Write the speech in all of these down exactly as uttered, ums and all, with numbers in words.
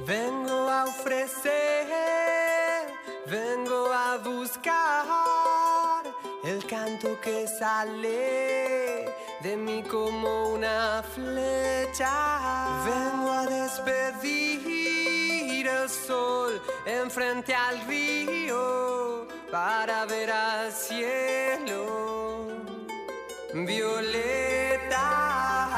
Vengo a ofrecer, vengo a buscar el canto que sale de mí como una flecha. Vengo a despedir el sol enfrente al río para ver al cielo violeta.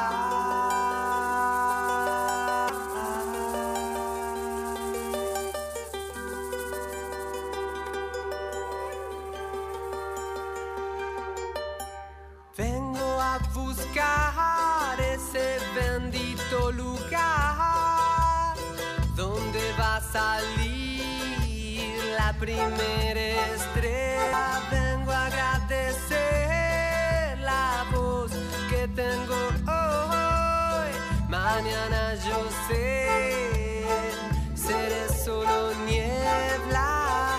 Vengo a buscar ese bendito lugar donde va a salir la primera estrella. Vengo a agradecer la voz que tengo hoy. Mañana yo sé, seré solo niebla.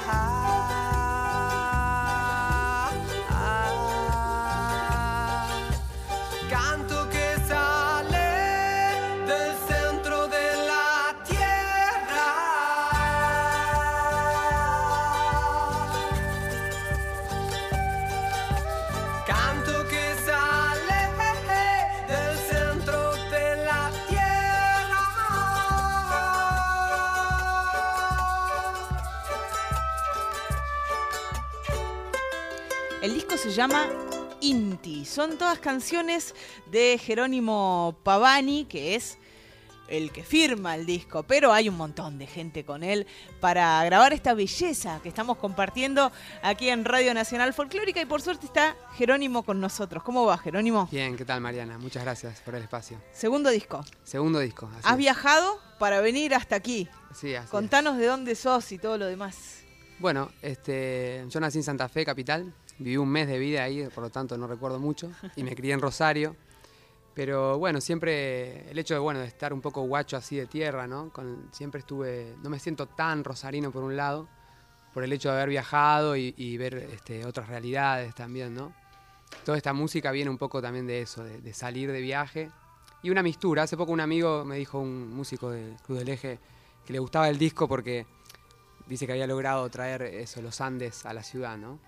El disco se llama Inti. Son todas canciones de Jerónimo Pavani, que es el que firma el disco, pero hay un montón de gente con él para grabar esta belleza que estamos compartiendo aquí en Radio Nacional Folclórica, y por suerte está Jerónimo con nosotros. ¿Cómo va, Jerónimo? Bien, ¿qué tal, Mariana? Muchas gracias por el espacio. Segundo disco. Segundo disco. Así ¿Has es. viajado para venir hasta aquí? Sí, así Contanos es. de dónde sos y todo lo demás. Bueno, este, yo nací en Santa Fe, capital. Viví un mes de vida ahí, por lo tanto no recuerdo mucho. Y me crié en Rosario. Pero bueno, siempre el hecho de, bueno, de estar un poco guacho así de tierra, ¿no? Con, siempre estuve, no me siento tan rosarino por un lado, por el hecho de haber viajado y, y ver este, otras realidades también, ¿no? Toda esta música viene un poco también de eso, de, de salir de viaje. Y una mistura. Hace poco un amigo me dijo, un músico del Cruz del Eje, que le gustaba el disco porque dice que había logrado traer eso, los Andes a la ciudad, ¿no?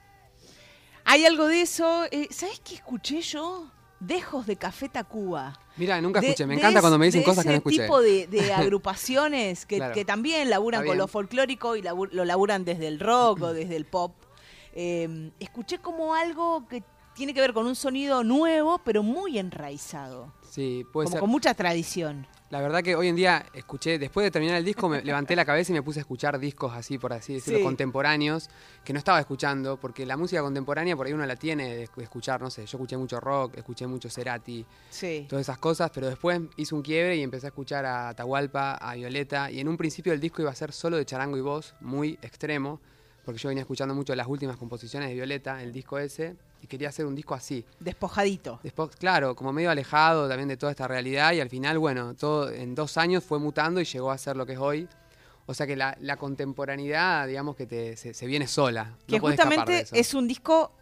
Hay algo de eso. Eh, ¿Sabés qué escuché yo? Dejos de Café Tacuba. Mira, nunca de, escuché. Me de encanta es, cuando me dicen cosas que no escuché. Ese tipo de, de agrupaciones que, claro. que también laburan con lo folclórico y labur, lo laburan desde el rock o desde el pop. Eh, escuché como algo que tiene que ver con un sonido nuevo, pero muy enraizado. Sí, puede como ser. Con mucha tradición. La verdad que hoy en día escuché, después de terminar el disco, me levanté la cabeza y me puse a escuchar discos así, por así decirlo, sí. contemporáneos, que no estaba escuchando, porque la música contemporánea por ahí uno la tiene de escuchar, no sé, yo escuché mucho rock, escuché mucho Cerati, sí. todas esas cosas, pero después hice un quiebre y empecé a escuchar a Atahualpa, a Violeta, y en un principio el disco iba a ser solo de charango y voz, muy extremo, porque yo venía escuchando mucho las últimas composiciones de Violeta, el disco ese, y quería hacer un disco así. Despojadito. Después, claro, como medio alejado también de toda esta realidad, y al final, bueno, todo en dos años fue mutando y llegó a ser lo que es hoy. O sea que la, la contemporaneidad, digamos que te, se, se viene sola. Que no podés escapar de justamente eso. es un disco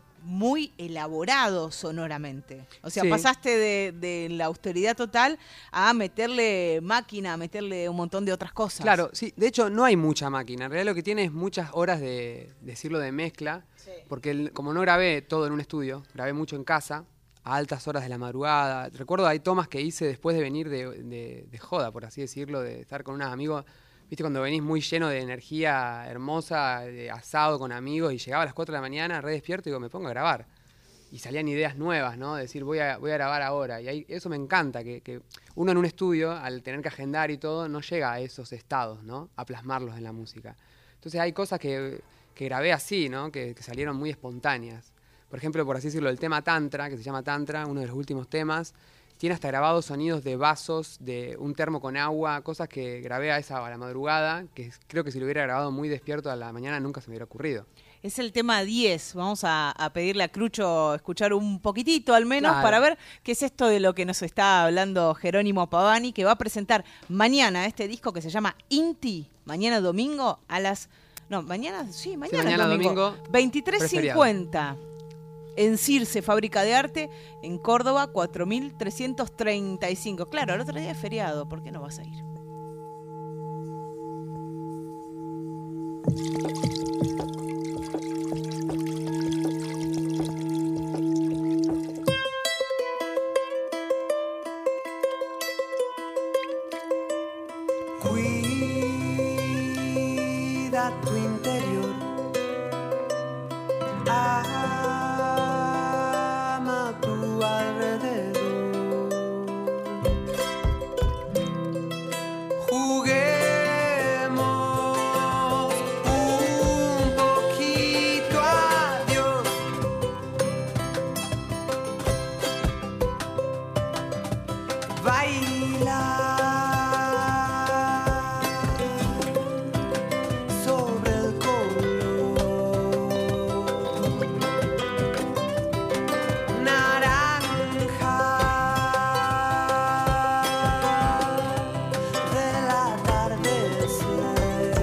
muy elaborado sonoramente. O sea, sí. pasaste de, de la austeridad total a meterle máquina, a meterle un montón de otras cosas. Claro, sí. De hecho, no hay mucha máquina. En realidad lo que tiene es muchas horas de, decirlo, de mezcla. Sí. Porque el, como no grabé todo en un estudio, grabé mucho en casa, a altas horas de la madrugada. Recuerdo, hay tomas que hice después de venir de, de, de joda, por así decirlo, de estar con unos amigos. Viste, cuando venís muy lleno de energía hermosa, de asado con amigos, y llegaba a las cuatro de la mañana, re despierto, y digo, me pongo a grabar. Y salían ideas nuevas, ¿no? De decir, voy a, voy a grabar ahora. Y ahí, eso me encanta, que, que uno en un estudio, al tener que agendar y todo, no llega a esos estados, ¿no? A plasmarlos en la música. Entonces hay cosas que, que grabé así, ¿no? Que, que salieron muy espontáneas. Por ejemplo, por así decirlo, el tema Tantra, que se llama Tantra, uno de los últimos temas, tiene hasta grabados sonidos de vasos, de un termo con agua, cosas que grabé a esa a la madrugada, que creo que si lo hubiera grabado muy despierto a la mañana nunca se me hubiera ocurrido. Es el tema diez. Vamos a, a pedirle a Crucho escuchar un poquitito al menos, claro, para ver qué es esto de lo que nos está hablando Jerónimo Pavani, que va a presentar mañana este disco que se llama Inti, mañana domingo a las... No, mañana, sí, mañana, sí, mañana domingo, domingo veintitrés cincuenta. En Circe, Fábrica de Arte, en Córdoba, cuatro mil trescientos treinta y cinco. Claro, el otro día es feriado, ¿por qué no vas a ir? Cuida tu interior, ama tu alrededor. Juguemos un poquito a Dios. Baila sobre el color naranja del atardecer.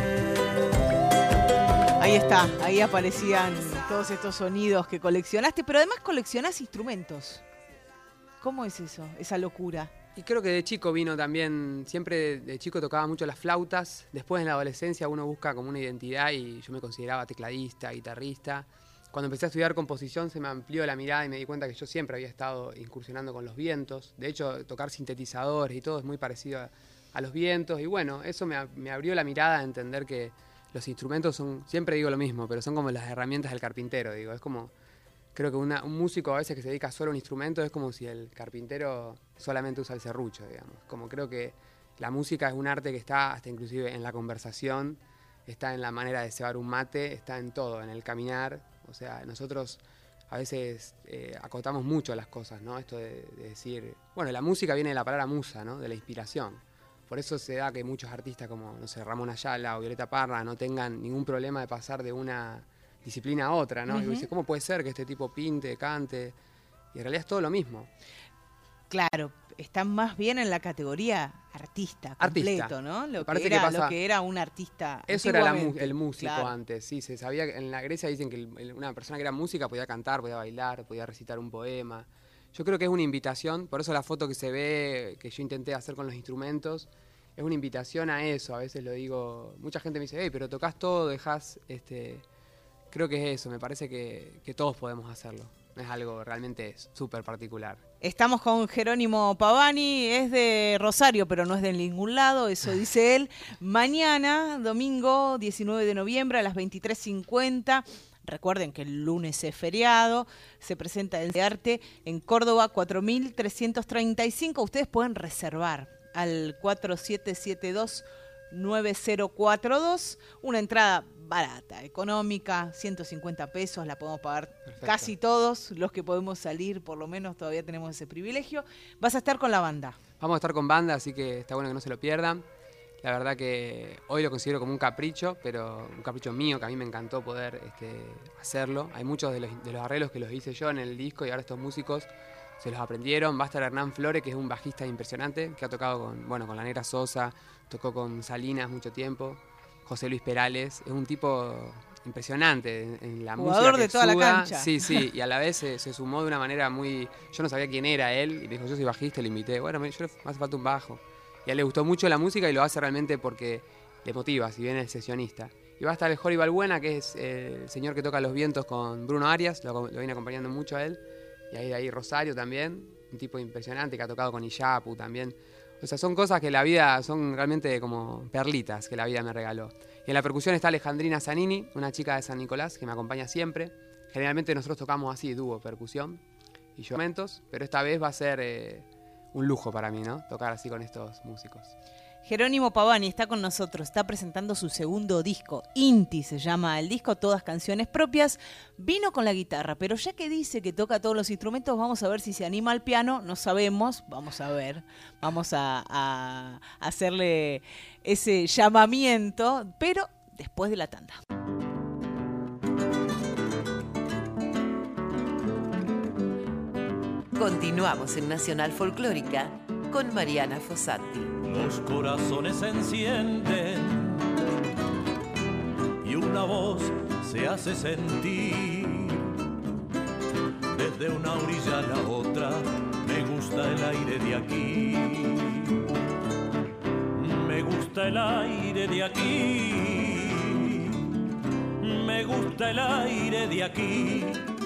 Ahí está, ahí aparecían todos estos sonidos que coleccionaste, pero además coleccionás instrumentos. ¿Cómo es eso, esa locura? Y creo que de chico vino también, siempre de chico tocaba mucho las flautas, después en la adolescencia uno busca como una identidad y yo me consideraba tecladista, guitarrista. Cuando empecé a estudiar composición se me amplió la mirada y me di cuenta que yo siempre había estado incursionando con los vientos. De hecho, tocar sintetizadores y todo es muy parecido a, a los vientos y bueno, eso me, me abrió la mirada a entender que los instrumentos son, siempre digo lo mismo, pero son como las herramientas del carpintero, digo, es como... Creo que una, un músico a veces que se dedica solo a un instrumento es como si el carpintero solamente usa el serrucho, digamos. Como creo que la música es un arte que está hasta inclusive en la conversación, está en la manera de cebar un mate, está en todo, en el caminar. O sea, nosotros a veces eh, acotamos mucho las cosas, ¿no? Esto de, de decir... Bueno, la música viene de la palabra musa, ¿no? De la inspiración. Por eso se da que muchos artistas como, no sé, Ramón Ayala o Violeta Parra no tengan ningún problema de pasar de una... disciplina a otra, ¿no? Uh-huh. Y dice, ¿cómo puede ser que este tipo pinte, cante? Y en realidad es todo lo mismo. Claro, están más bien en la categoría artista, completo, artista. ¿no? Lo que, Parece era, que pasa, lo que era un artista. Eso era la mu- el músico claro. antes, sí, se sabía que en la Grecia dicen que el, el, una persona que era música podía cantar, podía bailar, podía recitar un poema. Yo creo que es una invitación, por eso la foto que se ve, que yo intenté hacer con los instrumentos, es una invitación a eso. A veces lo digo, mucha gente me dice, hey, pero tocas todo, dejás... este Creo que es eso, me parece que, que todos podemos hacerlo. Es algo realmente súper particular. Estamos con Jerónimo Pavani, es de Rosario, pero no es de ningún lado, eso dice él. Mañana, domingo diecinueve de noviembre a las veintitrés cincuenta. Recuerden que el lunes es feriado, se presenta el de arte en Córdoba cuatro mil trescientos treinta y cinco. Ustedes pueden reservar al cuatro siete siete dos nueve cero cuatro dos, una entrada barata, económica, ciento cincuenta pesos, la podemos pagar Perfecto. Casi todos los que podemos salir, por lo menos todavía tenemos ese privilegio. Vas a estar con la banda. Vamos a estar con banda, así que está bueno que no se lo pierdan. La verdad que hoy lo considero como un capricho, pero un capricho mío, que a mí me encantó poder este, hacerlo. Hay muchos de los, de los arreglos que los hice yo en el disco y ahora estos músicos se los aprendieron. Va a estar Hernán Flores, que es un bajista impresionante, que ha tocado con, bueno, con la Negra Sosa, tocó con Salinas mucho tiempo. José Luis Perales, es un tipo impresionante en, en la música. Jugador de que toda suda. la cancha. Sí, sí, y a la vez se, se sumó de una manera muy... Yo no sabía quién era él, y me dijo, yo soy bajista, y le invité. Bueno, me, yo le, me hace falta un bajo. Y a él le gustó mucho la música y lo hace realmente porque le motiva, si bien es sesionista. Y va a estar el Jori Balbuena, que es eh, el señor que toca los vientos con Bruno Arias, lo, lo viene acompañando mucho a él. Y ahí, ahí Rosario también, un tipo impresionante que ha tocado con Iyapu también. O sea, son cosas que la vida, son realmente como perlitas que la vida me regaló. Y en la percusión está Alejandrina Zanini, una chica de San Nicolás que me acompaña siempre. Generalmente nosotros tocamos así, dúo, percusión y yo momentos, pero esta vez va a ser eh, un lujo para mí, ¿no? Tocar así con estos músicos. Jerónimo Pavani está con nosotros, está presentando su segundo disco, Inti se llama el disco, todas canciones propias. Vino con la guitarra, pero ya que dice que toca todos los instrumentos, vamos a ver si se anima al piano, no sabemos, vamos a ver, vamos a, a hacerle ese llamamiento, pero después de la tanda. Continuamos en Nacional Folclórica con Mariana Fossati. Los corazones se encienden y una voz se hace sentir. Desde una orilla a la otra me gusta el aire de aquí. Me gusta el aire de aquí. me gusta el aire de aquí.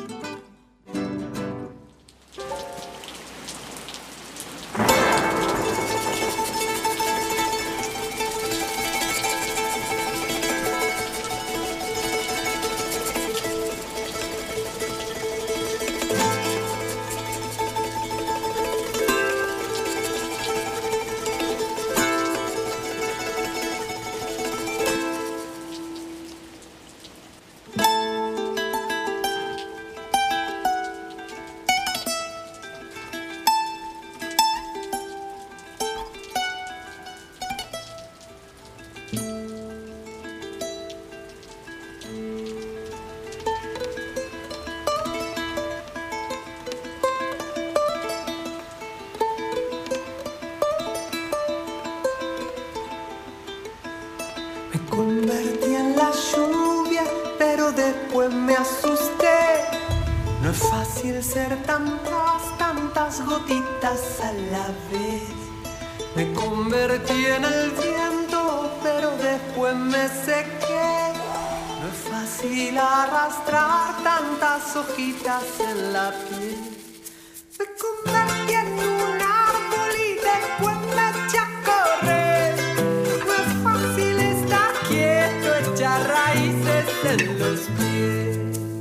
Convertí en la lluvia, pero después me asusté. No es fácil ser tantas, tantas gotitas a la vez. Me convertí en el viento, pero después me sequé. No es fácil arrastrar tantas hojitas en la piel. Me convertí en un árbol y después me eché a correr. No es fácil estar quieto, echar raíces en los pies.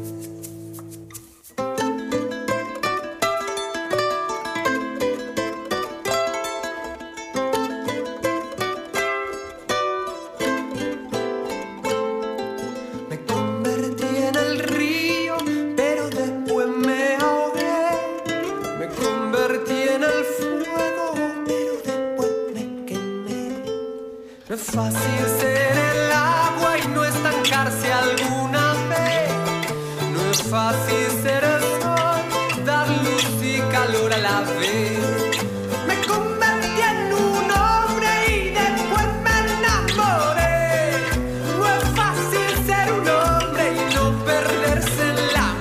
No es fácil ser el agua y no estancarse alguna vez. No es fácil ser el sol, dar luz y calor a la vez. Me convertí en un hombre y después me enamoré. No es fácil ser un hombre y no perderse en la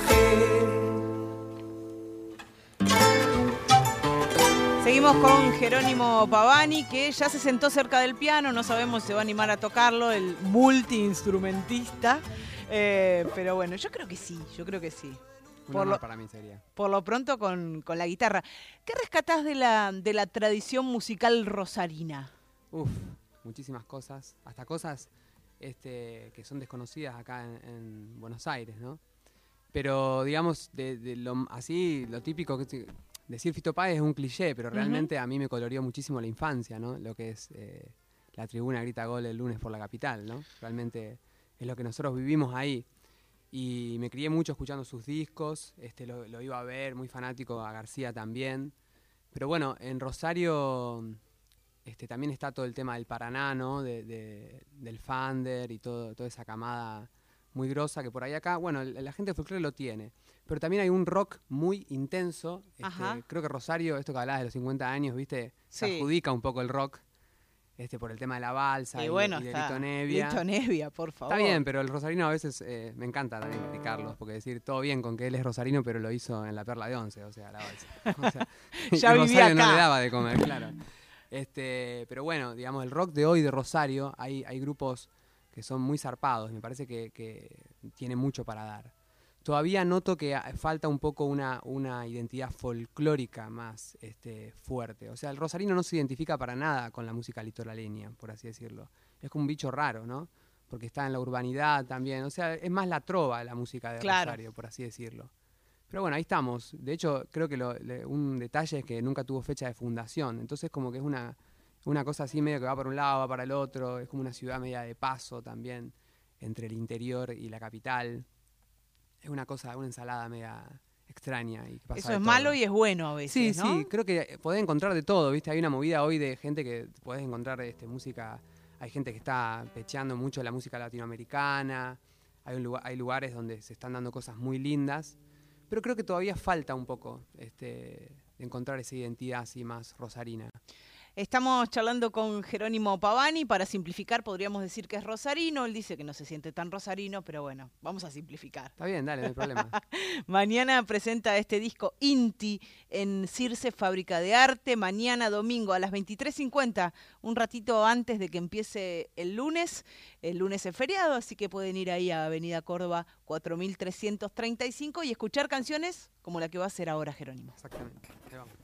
mujer. Seguimos con Jerónimo Pavani, que ya se sentó cerca del piano, no sabemos si se va a animar a tocarlo, el multiinstrumentista, eh, pero bueno, yo creo que sí, yo creo que sí. Un Por honor lo, para mí sería. por lo pronto con, con la guitarra. ¿Qué rescatás de la, de la tradición musical rosarina? Uf, muchísimas cosas, hasta cosas este, que son desconocidas acá en, en Buenos Aires, ¿no? Pero digamos, de, de lo, así, lo típico que... Decir Fito Páez es un cliché, pero realmente uh-huh. a mí me coloreó muchísimo la infancia, ¿no? Lo que es eh, la tribuna grita gol el lunes por la capital, ¿no? Realmente es lo que nosotros vivimos ahí. Y me crié mucho escuchando sus discos, este, lo, lo iba a ver, muy fanático a García también. Pero bueno, en Rosario este, también está todo el tema del Paraná, ¿no? De, de, del Fander y todo, toda esa camada muy grosa que por ahí acá, bueno, la gente de folclore lo tiene. Pero también hay un rock muy intenso. Este, creo que Rosario, esto que hablabas de los cincuenta años, ¿viste? Se sí. adjudica un poco el rock este, por el tema de la balsa y, y, bueno, y de está. Lito Nevia. Lito Nevia, por favor. Está bien, pero el rosarino a veces eh, me encanta también criticarlos, porque decir todo bien con que él es rosarino, pero lo hizo en la Perla de Once, o sea, la balsa. O sea, ya y vivía Rosario acá. no le daba de comer, claro. Este, pero bueno, digamos, el rock de hoy de Rosario, hay, hay grupos que son muy zarpados, me parece que, que tiene mucho para dar. Todavía noto que falta un poco una, una identidad folclórica más este, fuerte. O sea, el rosarino no se identifica para nada con la música litoraleña, por así decirlo. Es como un bicho raro, ¿no? Porque está en la urbanidad también. O sea, es más la trova la música de claro. Rosario, por así decirlo. Pero bueno, ahí estamos. De hecho, creo que lo, le, un detalle es que nunca tuvo fecha de fundación. Entonces como que es una, una cosa así medio que va para un lado, va para el otro. Es como una ciudad media de paso también entre el interior y la capital. Es una cosa, una ensalada media extraña. Y que pasa Eso de es todo. malo y es bueno a veces, Sí, ¿no? sí, creo que podés encontrar de todo, ¿viste? Hay una movida hoy de gente que podés encontrar este, música, hay gente que está pecheando mucho la música latinoamericana, hay, un lugar, hay lugares donde se están dando cosas muy lindas, pero creo que todavía falta un poco este, de encontrar esa identidad así más rosarina. Estamos charlando con Jerónimo Pavani. Para simplificar, podríamos decir que es rosarino. Él dice que no se siente tan rosarino, pero bueno, vamos a simplificar. Está bien, dale, no hay problema. Mañana presenta este disco Inti en Circe Fábrica de Arte. Mañana domingo a las veintitrés cincuenta, un ratito antes de que empiece el lunes. El lunes es feriado, así que pueden ir ahí a Avenida Córdoba cuatro mil trescientos treinta y cinco y escuchar canciones como la que va a hacer ahora Jerónimo. Exactamente. Ahí vamos.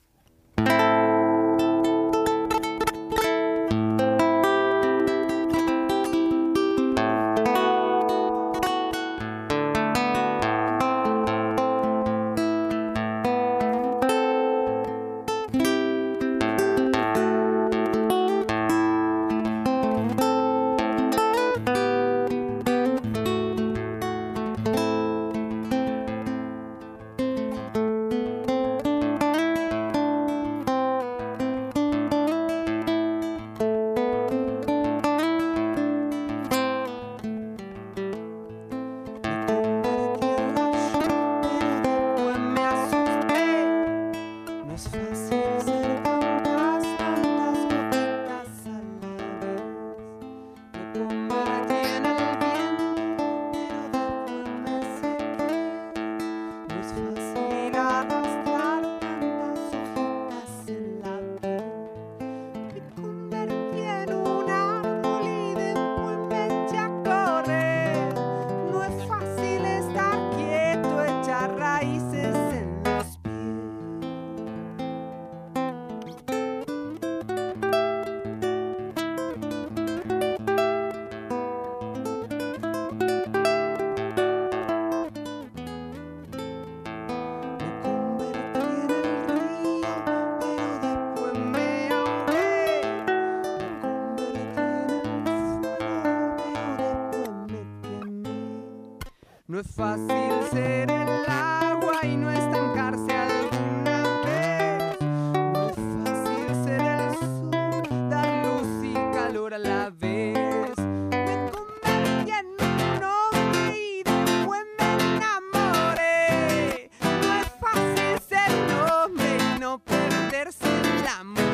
No es fácil ser el agua y no estancarse alguna vez. No es fácil ser el sol, dar luz y calor a la vez. Me convertí en un hombre y después me enamoré. No es fácil ser un hombre y no perderse en la mujer.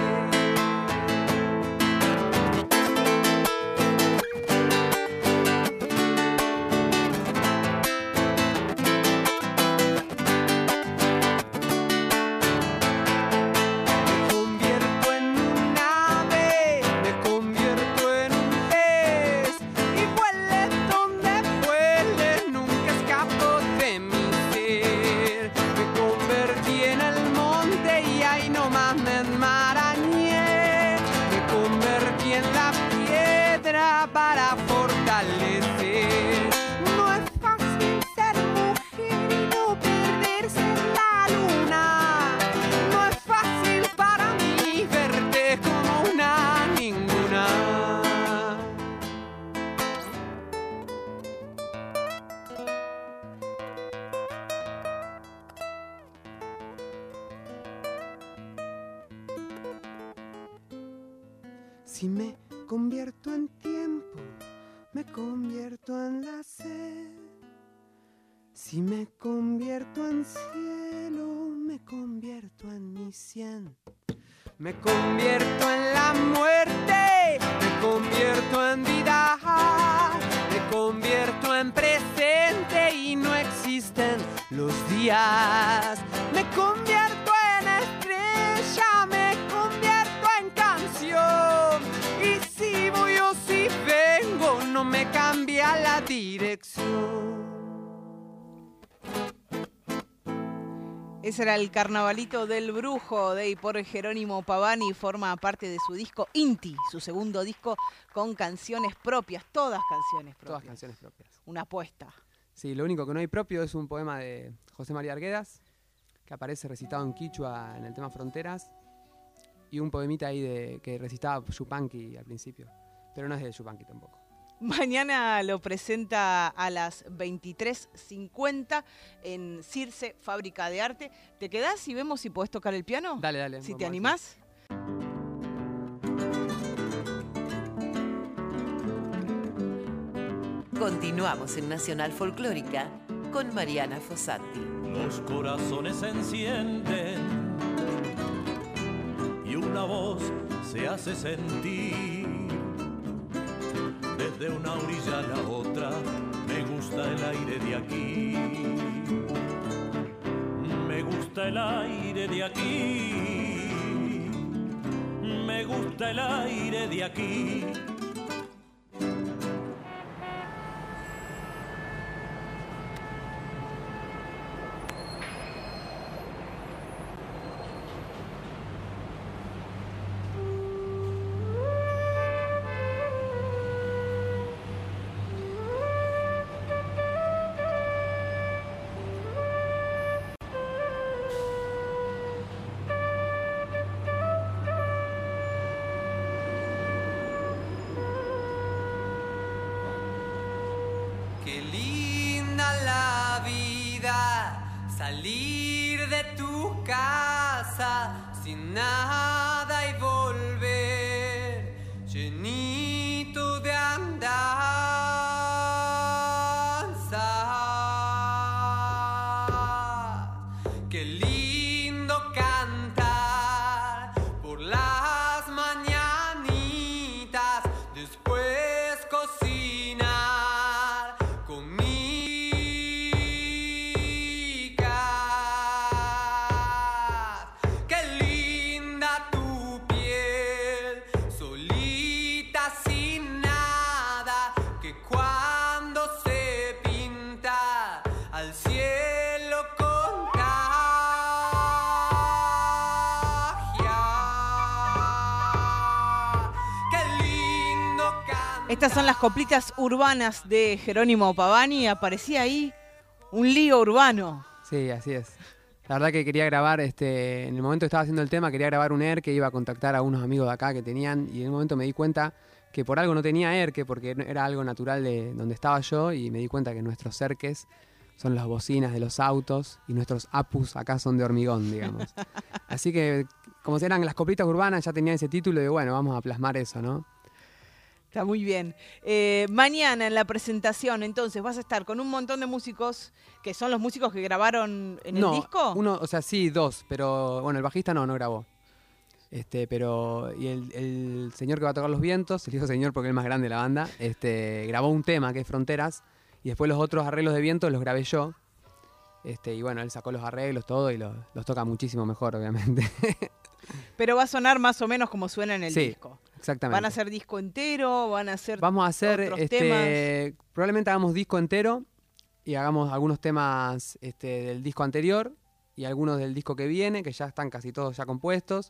Para fortalecer. No es fácil ser mujer y no perderse en la luna. No es fácil para mí verte como una ninguna. Si me convierto en tiempo, me convierto en la sed. Si me convierto en cielo, me convierto en mi cien. Me convierto en la muerte, me convierto en vida. Me convierto en presente y no existen los días. Me convierto en estrella, me convierto en canción. Y si voy o si vengo, no me cambia la dirección. Ese era el Carnavalito del Brujo de y por Jerónimo Pavani. Forma parte de su disco Inti, su segundo disco con canciones propias, todas canciones propias. Todas canciones propias. Una apuesta. Sí, lo único que no hay propio es un poema de José María Arguedas, que aparece recitado en quichua en el tema Fronteras, y un poemita ahí de que recitaba Yupanqui al principio, pero no es de Yupanqui tampoco. Mañana lo presenta a las veintitrés cincuenta en Circe Fábrica de Arte. ¿Te quedás y vemos si podés tocar el piano? Dale, dale. Si te animás. Continuamos en Nacional Folclórica con Mariana Fossati. Los corazones se encienden y una voz se hace sentir. Desde una orilla a la otra, me gusta el aire de aquí. Me gusta el aire de aquí. Me gusta el aire de aquí. Qué linda la vida, salir de tu casa sin nada y volver llenito de andanzas. Qué lindo cantar por las mañanitas, después cocinar con micas. Qué linda tu piel, solita sin nada, que cuando se pinta al cielo contagia. Qué lindo cantar. Estas son las coplitas urbanas de Jerónimo Pavani. Aparecía ahí un lío urbano. Sí, así es. La verdad que quería grabar, este, en el momento que estaba haciendo el tema, quería grabar un ERKE, iba a contactar a unos amigos de acá que tenían, y en un momento me di cuenta que por algo no tenía ERKE, porque era algo natural de donde estaba yo, y me di cuenta que nuestros ERKES son las bocinas de los autos, y nuestros APUs acá son de hormigón, digamos. Así que, como eran las coplitas urbanas, ya tenían ese título, y bueno, vamos a plasmar eso, ¿no? Está muy bien. Eh, mañana en la presentación, entonces, vas a estar con un montón de músicos, que son los músicos que grabaron en no, el disco. Uno, o sea, sí, dos, pero bueno, el bajista no, no grabó. Este, pero, y el, el señor que va a tocar los vientos, se le dijo señor porque es el más grande de la banda, este, grabó un tema que es Fronteras, y después los otros arreglos de viento los grabé yo. Este, y bueno, él sacó los arreglos, todo, y los, los toca muchísimo mejor, obviamente. Pero va a sonar más o menos como suena en el Sí, disco. exactamente. ¿Van a hacer disco entero? ¿Van a hacer Vamos a hacer, otros este, temas? probablemente hagamos disco entero y hagamos algunos temas este, del disco anterior y algunos del disco que viene, que ya están casi todos ya compuestos.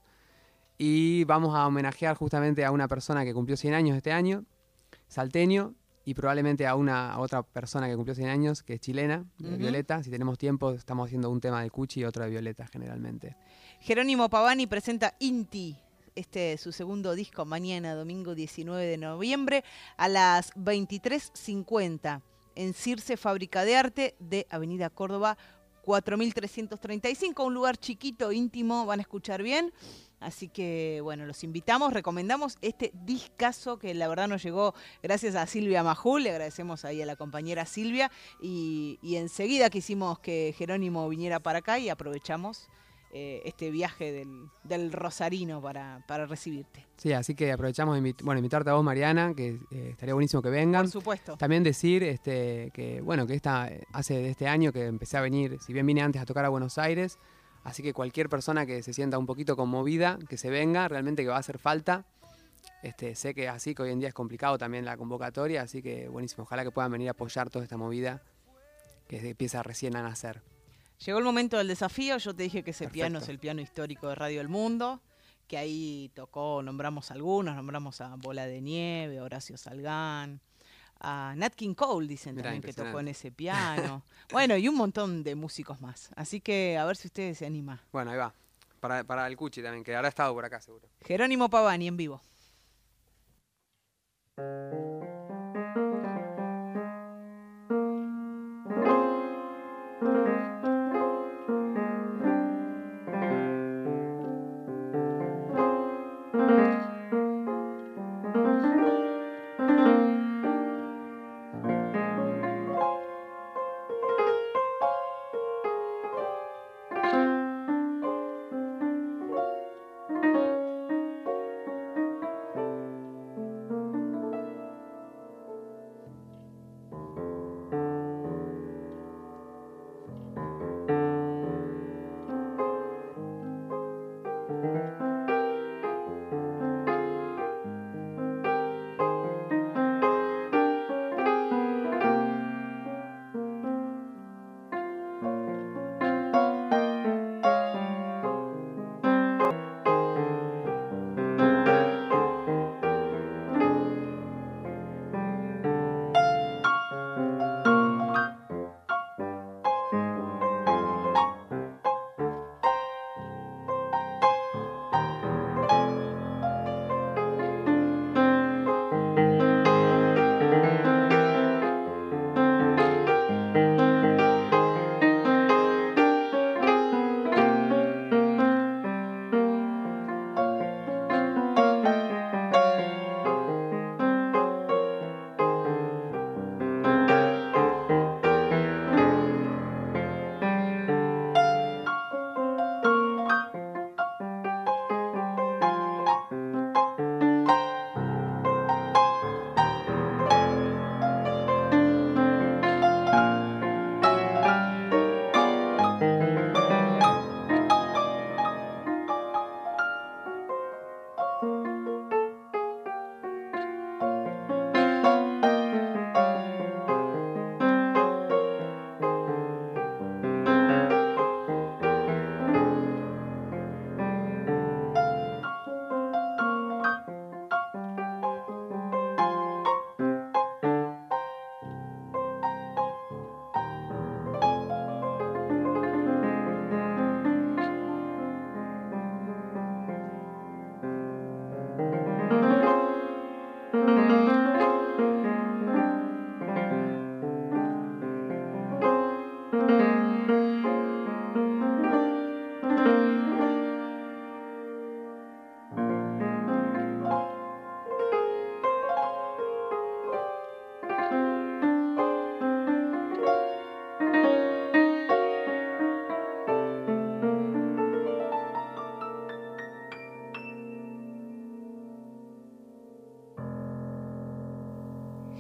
Y vamos a homenajear justamente a una persona que cumplió cien años este año, salteño, y probablemente a una a otra persona que cumplió cien años, que es chilena, Ujú. Violeta. Si tenemos tiempo, estamos haciendo un tema de Cuchi y otro de Violeta generalmente. Jerónimo Pavani presenta Inti, este es su segundo disco, mañana, domingo diecinueve de noviembre, a las veintitrés cincuenta, en Circe Fábrica de Arte de Avenida Córdoba cuatro mil trescientos treinta y cinco, un lugar chiquito, íntimo, van a escuchar bien. Así que, bueno, los invitamos, recomendamos este discazo que la verdad nos llegó gracias a Silvia Majul, le agradecemos ahí a la compañera Silvia, y, y enseguida quisimos que Jerónimo viniera para acá y aprovechamos eh, este viaje del, del Rosarino para, para recibirte. Sí, así que aprovechamos de invit- bueno, invitarte a vos, Mariana, que eh, estaría buenísimo que vengan. Por supuesto. También decir este, que, bueno, que esta, hace de este año que empecé a venir, si bien vine antes a tocar a Buenos Aires, así que cualquier persona que se sienta un poquito conmovida, que se venga, realmente que va a hacer falta. Este, sé que así que hoy en día es complicado también la convocatoria, así que buenísimo. Ojalá que puedan venir a apoyar toda esta movida que empieza recién a nacer. Llegó el momento del desafío, yo te dije que ese Perfecto. piano es el piano histórico de Radio El Mundo, que ahí tocó, nombramos algunos, nombramos a Bola de Nieve, a Horacio Salgán, a Nat King Cole, dicen Mirá, también que tocó en impresionante. ese piano. Bueno, y un montón de músicos más. Así que a ver si ustedes se animan. Bueno, ahí va. Para, para el Cuchi también, que habrá estado por acá seguro. Jerónimo Pavani en vivo.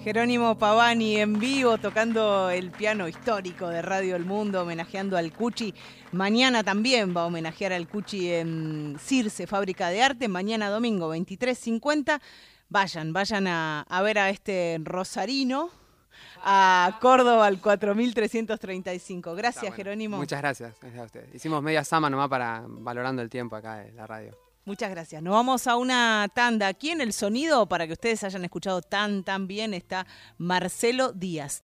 Jerónimo Pavani en vivo tocando el piano histórico de Radio El Mundo, homenajeando al Cuchi. Mañana también va a homenajear al Cuchi en Circe, Fábrica de Arte. Mañana domingo, veintitrés cincuenta. Vayan, vayan a, a ver a este rosarino, a Córdoba al cuatro mil trescientos treinta y cinco. Gracias, bueno. Jerónimo. Muchas gracias, gracias a ustedes. Hicimos media sama nomás para valorando el tiempo acá de la radio. Muchas gracias. Nos vamos a una tanda. Aquí en el sonido, para que ustedes hayan escuchado tan, tan bien, está Marcelo Díaz.